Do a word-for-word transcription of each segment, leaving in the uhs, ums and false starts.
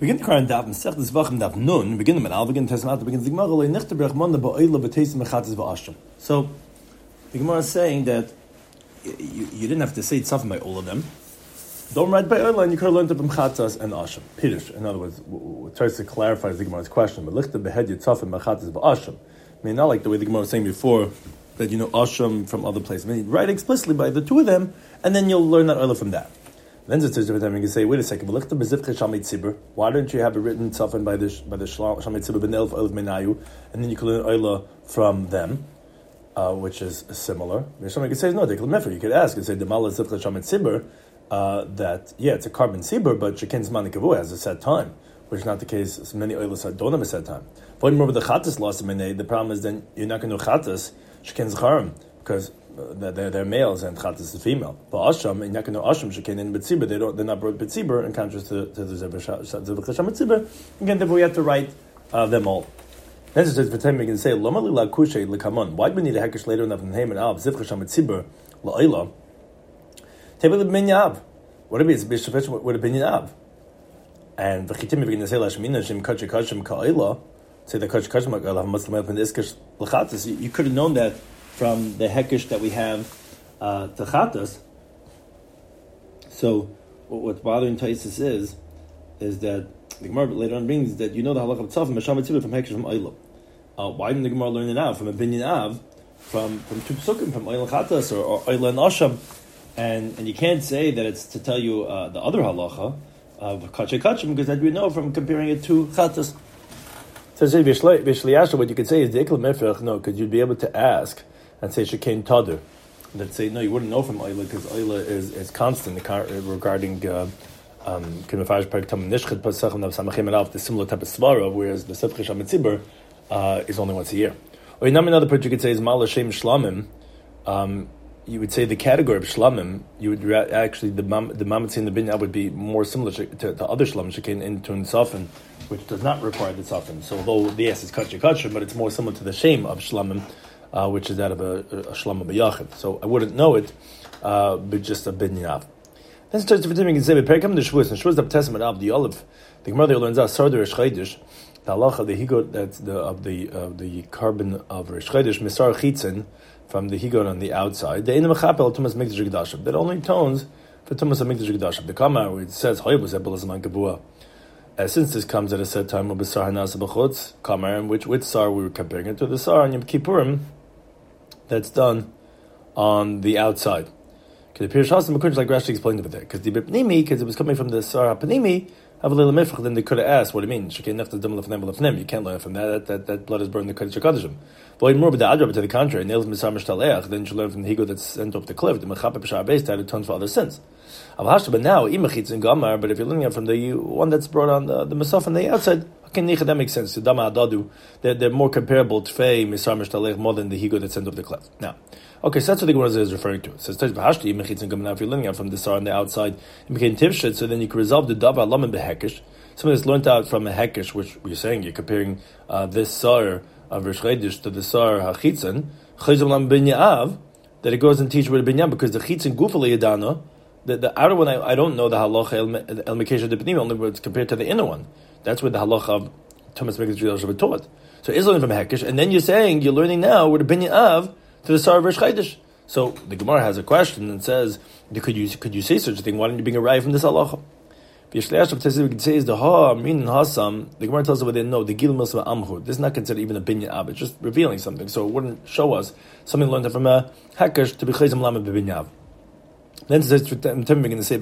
Begin the current daf, Masech des Vachim daf Nun, begin with Al, begin Tesmat, begin the Gemara, Lei Nichte Berach Monda Ba'oila B'Teisim Mechatis V'Asham. So, the Gemara is saying that you, you didn't have to say Tzafim by all of them. Don't write by Oila, and you could have learned it from Chatzas and Asham. Pirush, in other words, w- w- tries to clarify the Gemara's question, but Lichte Behed Yitzafim Mechatis V'Asham. I mean, not like the way the Gemara was saying before, that you know Asham from other places. I mean, write explicitly by the two of them, and then you'll learn that Oila from that. Then it's a time you can say, wait a second, why don't you have it written tzafin by the by the Shamei Tzibur Benelf Oilav Menayu, and then you can learn Oila from them, uh, which is similar. Somebody could say, no, they could you could ask and say the Mala Zivcha Shamei Tzibur, uh that yeah, it's a carbon tzibur, but Shekin Zman Kavu has a set time, which is not the case. So many Oilas don't have a set time. But more with the Chattas lost the problem is then you're not going to do Chattas Shekin Zcharim because They're, they're males and Chattas is female. But Asham and Yakin Asham Shekin in Betzibur, they don't they're not brought Betzibur in contrast to, to the Zevachasham Betzibur. Again, therefore we have to write uh, them all. Then it says for time we can say Lama Lila Kushay Likamon. Why do we need a hekesh later enough in Haman Av Zevachasham Betzibur La'ila? Table the Binyav. What it be? It's Bishafesh with a Binyav. And the Chitim we can say Lashmina Shim Kachim Kachim Ka'ila. Say the Kachim Kachim Ka'ila Muslim Elpin Iskash L'Chattas. You could have known that from the hekesh that we have uh, to Chattas. So, what's bothering Taisus is, is that the Gemara later on brings that you know the halakha of tzafim Mesham Tzibur from hekesh from Oila. Uh, why didn't the Gemara learn it now from a binyan av, from from two psukim from Oila Chattas or, or Oila and Asham, and and you can't say that it's to tell you uh, the other halacha of kachay kachim because that we know from comparing it to Chattas. So, what you could say is the ikla mefrach. No, because you'd be able to ask and say Shekain Tadur. That say no, you wouldn't know from Oila because Oila is, is constant regarding Kimafash Perik Tam Nishchet Pasachim Nav Samachim Elav, the similar type of svara, whereas the Sefch Sham Tzibur uh, is only once a year. Or another part you could say is Mal Hashem Shlamim. Um, you would say the category of Shlamim. You would ra- actually the mam, the Mamatzi and the Binya would be more similar to, to, to other Shlamim Shekain into Tzafin, which does not require the Tzafin. So although yes, it's Kachir Kachir, but it's more similar to the Shem of Shlamim. Uh, which is that of a, a shlama b'yachid. So I wouldn't know it, uh, but just a binyav. Then it starts to continue and say, but perikam the shvus and shvus the testament of the olive. The Gemara learns out sarder reshchaydish, the halacha the higot that's the of the of the carbon of reshchaydish misar chitzin from the higot on the outside. The inam chapel tumas mikdash gedashim that only tones for tumas mikdash gedashim. The kamar where it says hoyabus ebel zaman gabua. Uh, since this comes at a set time of b'sar hanas b'chutz kamar, in which which sar we were comparing it to the sar on Yom Kippurim. That's done on the outside. Because the Pirush Hasim Makunj, like Rashi explained over there. Because the Bipnimi, because it was coming from the Sarah Panimi, have a little mifrach, then they could have asked what it means. You can't learn from that. That, that, that blood is burned in the Kodesh HaKodeshim. But more, but the Adrab, to the contrary, nails Misar Mishtaleach, then you learn from the Higo that's sent off the cliff, the Mechape Peshar Beis, that atones for other sins. But now, Imachitz and Gamar, but if you're looking at from the one that's brought on the, the Masaf on the outside, okay, that makes sense. They're, they're more comparable to Fei, Misar Mishtaleach, more than the Higo that's sent off the cliff. Now, okay, so that's what the Gemara is referring to. It says, if you're looking at from the Sar on the outside, it became Tivshit, so then you can resolve the Davar Laman Behekish. Something that's learned out from a Hekish, which we're saying, you're comparing uh, this Sar of Rish Chedish to the Sar HaChitzin, Chayzim Lam Binyav, that it goes and teaches with Binyav, because the Chitzin Gufali Yadana, the, the outer one, I, I don't know the halacha el mekesha de pnimi, only it's compared to the inner one. That's where the halacha of Thomas Mekas Judah taught. So it's learning from Hekish, and then you're saying you're learning now with the Binyav to the Sar of Rish Chedish. So the Gemara has a question and says, could you could you say such a thing? Why don't you bring a raya from this halacha? We can say is the ha min hasam. The Gemara tells us whether no the gil milsa amhu. This is not considered even a binyav. It's just revealing something. So it wouldn't show us something learned from a Hekish to be chayzim lama b'binyav. Then it says, I'm going to say,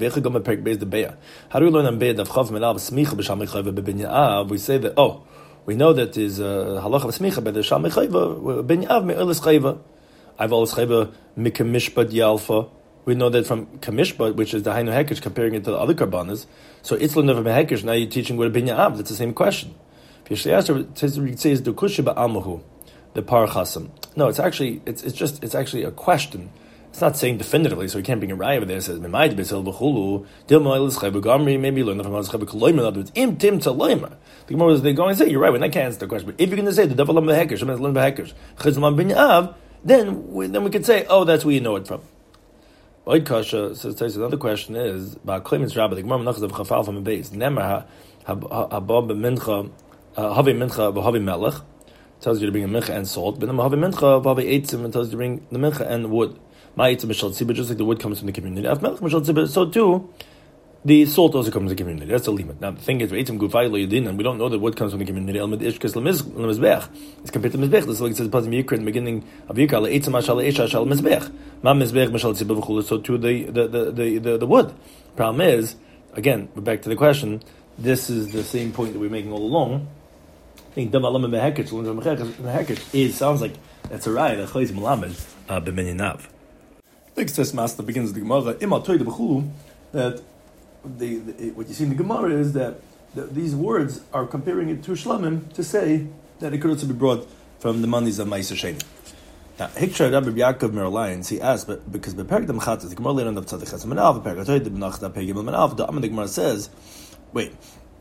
how do we learn on Be'ed of Chav Melav Smicha b'Sham Mechayva b'Binyav? We say that, oh, we know that is uh, halacha of Smicha but the Sham Mechayva B'Binyav me'elis Chayva. I've always Chayva mikemishpat yalfa. We know that from Kamishpat, which is the Hainu Hekish, comparing it to the other Karbanas. So it's learned from Hekish, now you're teaching with a Binyav. That's the same question. If you ask, it says, it says, the Kushiba Amahu, the Parachasam. No, it's actually, it's it's just, it's actually a question. It's not saying definitively, so we can't bring a raya over there. It says, "Mimayd b'sel b'chulu dilma elis gamri." Maybe learn from Chayv Koloimer. In other words, im tim taloimer. The Gemara is they going to say, "You're right." We're not can't answer the question, but if you're going to say the davar lam beheker, Shemin learn beheker, chizman binyav, then we, then we could say, "Oh, that's where you know it from." Oid kasha, so says another question is about claimants rabbi the Gemara menachas of chafal from a base. Nemar habab mincha havi mincha v'havi melech tells you to bring a mincha and salt. But then havi mincha v'havi eitzim and tells you to bring the mincha and wood. My eitzim mishal tzibah, just like the wood comes from the community. Af melech mishal tzibah, so too the salt also comes from the community. That's the limit. Now the thing is, eitzim gufay lo yedin, and we don't know that wood comes from the community. El med ishkas lemizbech. It's compared to mizbech. This is like it says in the beginning of Yikra, eitzim ashal eish ashal mizbech. Ma mizbech mishal tzibah v'chulu. So too the the, the the the the wood. Problem is, again, we're back to the question. This is the same point that we're making all along. I think dam alam mehekich mehekich is sounds like that's a right. A chayz melamed b'minyanav. Next test master begins the Gemara imal toy de b'chulu that. The, the, what you see in the Gemara is that the, these words are comparing it to Shlamim to say that it could also be brought from the monies of Ma'aser Sheni. Now, Hikshar Rabbi Yaakov Merlions, he asked, but because the Perek Demchatas, the Gemara later on the Tzadik Chesam Manav, the Perek Atoy the Benachta Pegim Manav, the Amad Gemara says, wait,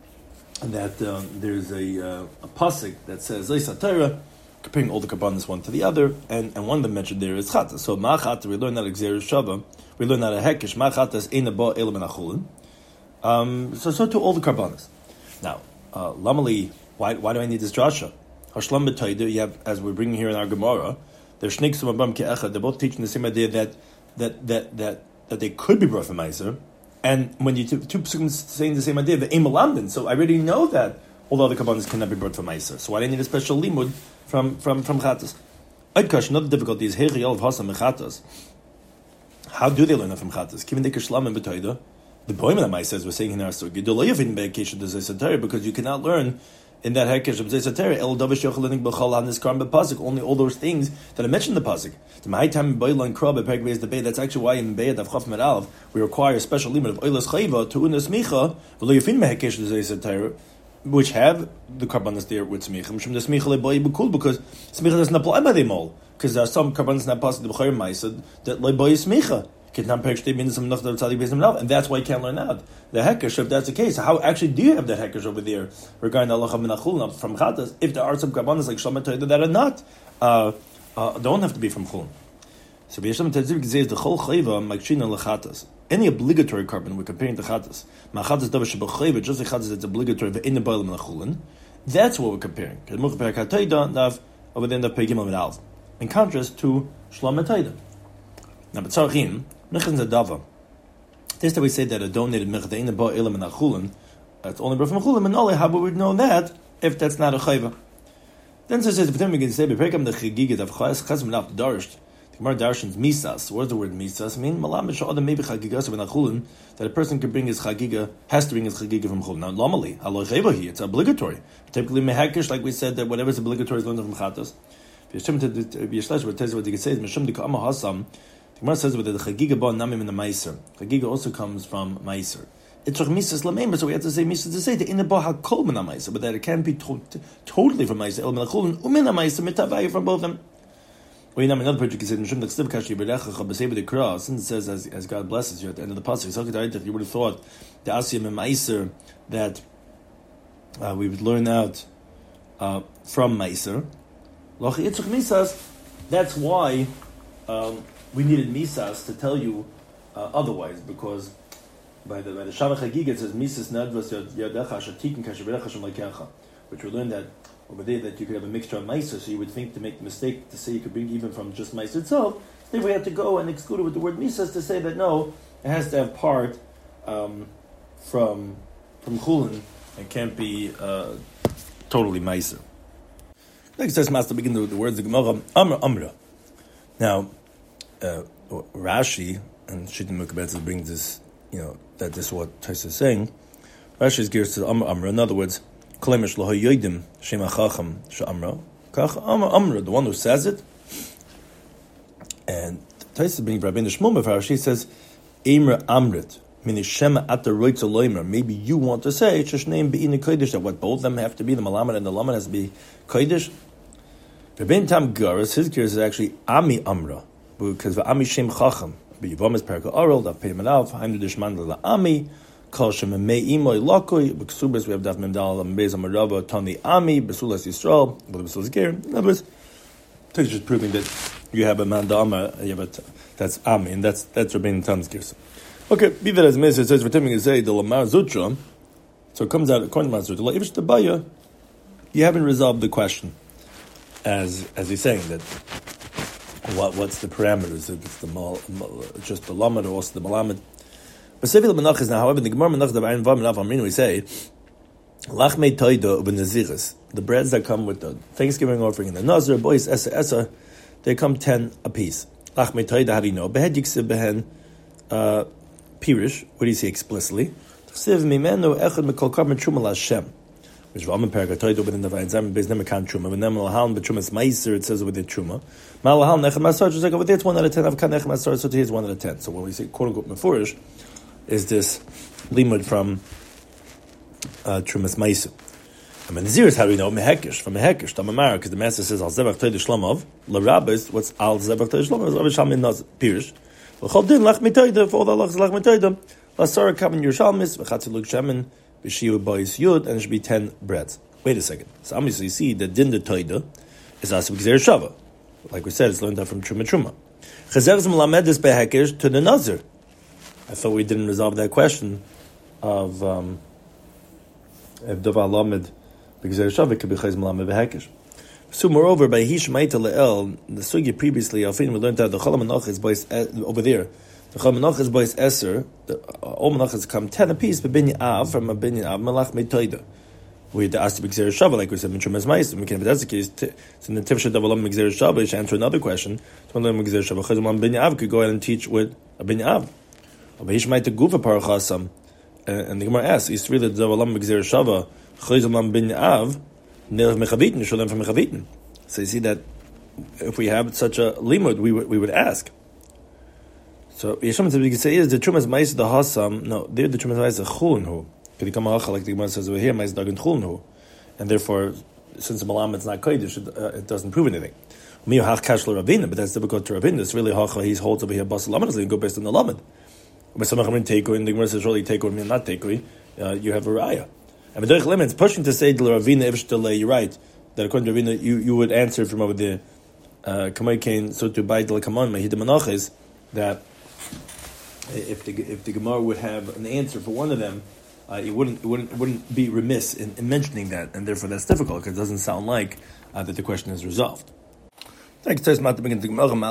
that um, there's a uh, a pasuk that says Leisa Torah, comparing all the Kabbanis one to the other, and, and one of them mentioned there is Chata. So Ma'achata, we learn that Xer Shava, we learn that a Hekesh Ma'achata is Eina Ba Elam and Achulin. Um, so, so to all the karbanas. Now, uh, Lamali, why, why do I need this drasha? Hashlam b'tayda, you have, as we're bringing here in our Gemara, they're shnik sumabam ke'echad. They're both teaching the same idea that that that that, that they could be brought from Ma'aser, and when you two, two psukim saying the same idea, the emalamdin. So I already know that all the other karbanas cannot be brought from Ma'aser. So why do I need a special limud from from from chatas? Adkash. Another difficulty is heichiyal of hasam mechatas. How do they learn that from chatas? Given the kishlam and b'tayda. The point of the says we're saying in our story, because you cannot learn in that hekesh of Zaysater, El Davish Yochelinik Bechal on this Karm Pasik, only all those things that I mentioned in the Pasik. The Mahai time in Bailan Krab, Pegways the Bay, that's actually why in Bayat of Chaf Meralv, we require a special limit of Oilas Chayva to Unas Micha, Veloyafin Mehekesh of Zaysater, which have the Karbanas there with Smicha, Mishum the Smicha Lebay Bukul, because Smicha doesn't apply by them all, because there are some Karbanas not possible the Bechayr Maisa that Lebay Smicha. And that's why you can't learn out. The hekesh, if that's the case, how actually do you have that hekesh over there regarding Allah Minachul from Chatas? If there are some Kabbanas like Shalom that are not, uh, uh, don't have to be from Chul. So B'Yeshem Tezivik says the Chol Chayva Makshina Lechatas. Any obligatory carbon we're comparing to Chatas. Machatas Davash B'Chayva, just like Chatas that's obligatory in the Ba'al Minachulin. That's what we're comparing. Over there in the Pegim Al in contrast to Shalom Taida. Now, but Tzarchim. Mechaz Adava. This that we say that a donated mechad in the ba ilam and achulin, it's only brought from achulin, and only how would we know that if that's not a chayva? Then so it says, but then we can say, "Beprekam the chagiga of chayes chazim not darshed." The Gemara darshans misas. What does the word misas mean? Malam mishadam maybe chagigas of an achulin that a person can bring his chagiga has to bring his chagiga from chulin. Now, normally halo chayva here, it's obligatory. Typically mehakish, like we said, that whatever is obligatory is learned from chatas. V'yishtem to v'yishlash what tells you what you can say is mishum dikama hasam. The Gemara says with the chagiga ba namim in the meiser. Chagiga also comes from meiser. It's like misas lameim, so we have to say misas to say the inner ba hakol min meiser, but that it can't be to- totally from meiser. El melachulin umin meiser mitavai from both of them. Well, you know, another project is in Mishum Dakstiv Kashi Berecha Chabasei the Cross, and it says as as God blesses you at the end of the pasuk. So if you would have thought the Asiyam and meiser that uh, we would learn out uh, from meiser, lochi itzuk misas. That's why. Um, We needed misas to tell you uh, otherwise, because by the by the Shavach Hagiga it says misas nadvas yadecha shatikin kashaberecha shemlakecha, which we learned that over there that you could have a mixture of meiser, so you would think to make the mistake to say you could bring even from just meiser itself. Then we had to go and exclude it with the word misas to say that no, it has to have part um, from from chulin. It can't be uh, totally meiser. Next says master begin with the words the Gemara Amra Amra. Now. Uh, Rashi and Shittim Mukabetz brings this, you know, that this is what Tais is saying. Rashi is geared to Amra Amra. In other words, Kalemish Loho Yoidim Shema Chacham Sha'amra. Kach Amra Amra, the one who says it. And Tais is bringing Rabbeinu Shmuel of Rashi says, Amra Amrit, meaning Shema Atta Roitza Loimer. Maybe you want to say, Shashneim Be'ini Kodesh, that what both of them have to be, the Malamed and the Lamed has to be Kodesh. Rabbeinu Tam Garas, his gear is actually Ami Amra. Because the Ami Shem Chacham, but Yivam is Perka Oral, Daf Pei Manav, Haim Dishman La Ami, Kol Shem Mei Imoy Lokoi, B'Ksubas we have Daf Memdal Mbeis Amarava Tani Ami, Besulas Yisrael, but Besulas Ger. In other words, it's just proving that you have a man dama, you have a t- that's Amin, that's that's Rabbeinu Tam's Girsa. Okay, be that as it may, it says for Timing to say the Lamar Zutra, so it comes out according to Lamar Zutra, La'ivish Tabaya, you haven't resolved the question, as as he's saying that what what's the parameters? If it's the mal, mal, just the Lamed or also the Malamed. But Sevi L'Menach is now, however, the Gemara Menach D'Vayin Vav Menach Amrinu we say Lachmei Toida U'Benaziris, the breads that come with the Thanksgiving offering and the Nazir, boys Esa Esa, they come ten apiece. Lachmei Toida, how do you know? Behed Yiksib Behen uh, Pirish, what do you see explicitly? Chsiv Mimenu Echad Mekol Karmen Truma L'Hashem. Which Raman Perga Toida within the Vayin Zam Bez Nemekan Truma, when Nemal Lahan B'Trumas Meiser, it says with the Truma. Mal Lahan Nechem Masar, just like over there it's one out of ten. Avkan Nechem Masar, so here's one out of ten. So when we say quote unquote Mefurish, is this limud from uh, Trumas Meisu. I mean, the Zir is how do we know? Mehekish, from Mehekish, Tamamara, because the Master says, Al Zevach Toidish Shlomov, La Rabbis, what's Al Zevach Toidish Shlomov? Is Rabbi Shalmin Naz, Pirish. V'choldin, Lach Mitoida, for all the Lachs, Lach Mitoida, La Sarah Kamen Yerushalmis, V'chatziluk Shemin, B'shiu Bois Yud, and it should be ten breads. Wait a second. So obviously you see that Din the Toida is Asib Gzer Shava. Like we said, it's learned out from Truma Truma. Chazerz Melamed is Behekish to the Nazir. I thought we didn't resolve that question of um, if Dova Lamed because Shavik could be Chayz Malamed Behekish. So moreover, by Hish Maita Le'el, the sugi previously, Alfin, we learned that the Cholam Menach is boys over there. The Cholam Menach is boys Eser. The all Menachas come ten apiece, but Binyan Av from a Binyan Av Malach Meitoida. We had to ask the B'Gzer Shava, like we said, Mitrumas Mais. We can, if that's the case, so in the Tifshat of Alam B'Gzer Shava, you should answer another question. So Alam B'Gzer Shava, Chayz Malamed Binyan Av could go ahead and teach with a Binyan Av. But Hish Maita Gufa Parachasam, and the Gemara asks, is really the Alam B'Gzer Shava, Chayz Malamed Binyan Av. So you see that if we have such a limud, we would we would ask. So Yeshua we can say is the Trumas Mais the Hasam. No, there the Trumas Mais the Chulnhu. Could become a like the Gemara says over here, Mais Dagan Chulnhu, and therefore, since the Malam is not Kodesh, it, uh, it doesn't prove anything. But that's difficult to Ravina. It's really Hacha. He holds over here Bas Lamed, so you go based on the Lamed. But some Chachamim Teiko, and the Gemara says really Teiko and not Teiko. Uh, you have a Raya. And the Limit, it's pushing to say Ravina Ivshtale, you're right, that according to Ravina, you, you would answer from over there, Kamay Kain, so to buy the Kaman, Mahid Manachis, that if the if the Gemara would have an answer for one of them, uh, it wouldn't it wouldn't it wouldn't be remiss in, in mentioning that, and therefore that's difficult, because it doesn't sound like uh, that the question is resolved. Like it says, just like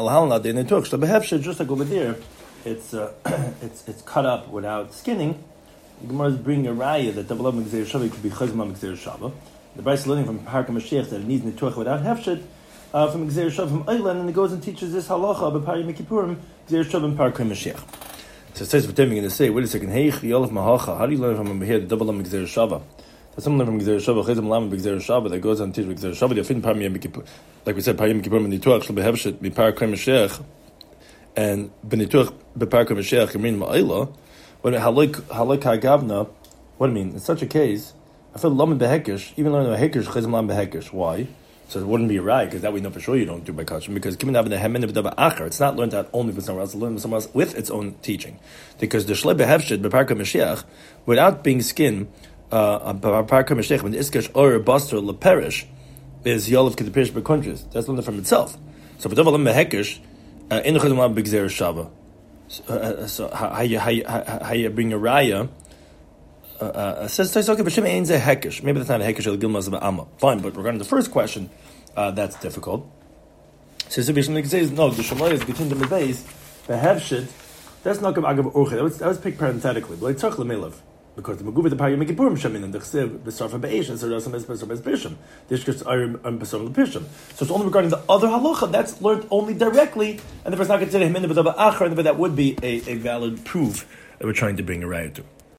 over there, it's uh, it's it's cut up without skinning. The Gemara is bringing a raya that double up Gzer Shava could be Chazma Gzer Shava. The Bryce is learning from Parka Mashiach that it needs Nituach without Hefshet uh, from Gzer Shava from Eilan, and it goes and teaches this halacha of Pari Mikipurim Gzer Shava and Parka Mashiach. So it says what I'm going to say. Wait a second. Hey, Yolaf Mahacha. How do you learn from over here the double up Gzer Shava? There's someone learn from Gzer Shava Chazam Lam Gzer Shava that goes and teaches Gzer Shava. They fin Pari Mikipurim, like we said, Pari Mikipurim and Nituach shall be Hefshet be Parka Mashiach and Benituach be Parka Mashiach Yamin Ma'ila. What halik halik hagavna? What do I mean? In such a case, I feel lamed behekish. Even learning a hekish chizam lam behekish. Why? So it wouldn't be right, because that we know for sure you don't do by kashim. Because given having the hemen of the acher, it's not learned out only from somewhere else. It's learned from somewhere else with its own teaching. Because the shle behevshid beparka mashiach, without being skin, uh, beparka mashiach when the iskash or buster leperish is yolav kedepirish bekuntres. That's learned from itself. So for double lam behekish, in the chizam lam begzer shava. So, uh, so how you how you how you bring a raya? Uh, uh, says okay, but Shem ain't a hekish. Maybe that's not a hekish or gilmas of amma. Fine, but regarding the first question, uh, that's difficult. Says if you say no, the shemay is between the medays, the hevshit. That's not agav orche. That was that was picked parenthetically, but like tzach lemelav. Because the Maguva the Pari Mikipurim Shamin and the Chsev the Sarfa Be'esh and Sarasam Espesom Espishim. This gets Arim and Pesom Lepishim. So it's only regarding the other halacha that's learned only directly, and if it's not considered him in the Achar, that would be a, a valid proof that we're trying to bring a raya to.